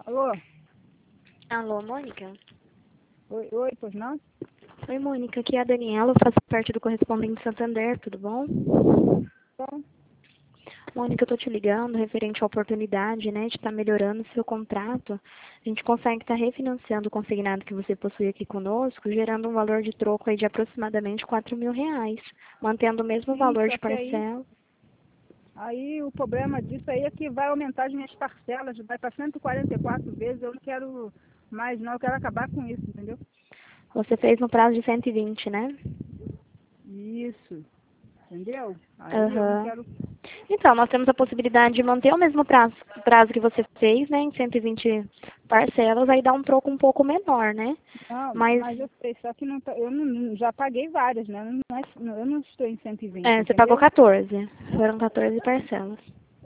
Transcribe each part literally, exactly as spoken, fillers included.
Alô? Alô, Mônica? Oi, oi, pois não? Oi, Mônica, aqui é a Daniela, eu faço parte do Correspondente Santander, tudo bom? Bom, Mônica, eu tô te ligando referente à oportunidade, né, de estar melhorando o seu contrato. A gente consegue estar refinanciando o consignado que você possui aqui conosco, gerando um valor de troco aí de aproximadamente quatro mil reais, mantendo o mesmo sim, valor só de que aí, parcela. aí o problema disso aí é que vai aumentar as minhas parcelas, vai para cento e quarenta e quatro vezes, eu não quero mais não, eu quero acabar com isso, entendeu? Você fez no prazo de cento e vinte, né? Isso, entendeu? Aí eu não Aham. quero, Então, nós temos a possibilidade de manter o mesmo prazo, prazo que você fez, né, em cento e vinte parcelas, aí dá um troco um pouco menor, né? não, Mas, mas eu sei, só que não, tá- eu não, já paguei várias, né? Não é- eu não estou em cento e vinte, é, você pagou entendeu? quatorze. Foram quatorze parcelas.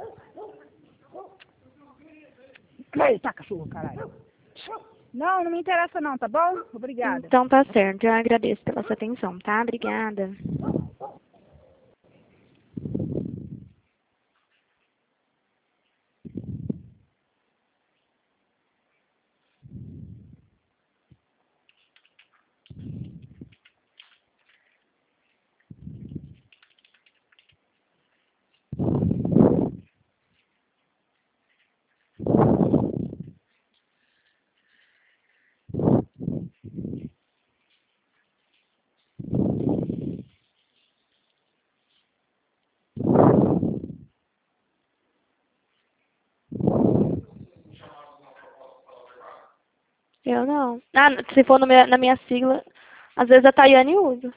Ai, tá cachorro, caralho. Não, não me interessa não, tá bom? Obrigada. Então tá certo. Eu agradeço pela sua atenção, tá? Obrigada. Eu não. Ah, se for no meu- na minha sigla, às vezes a Tayane usa.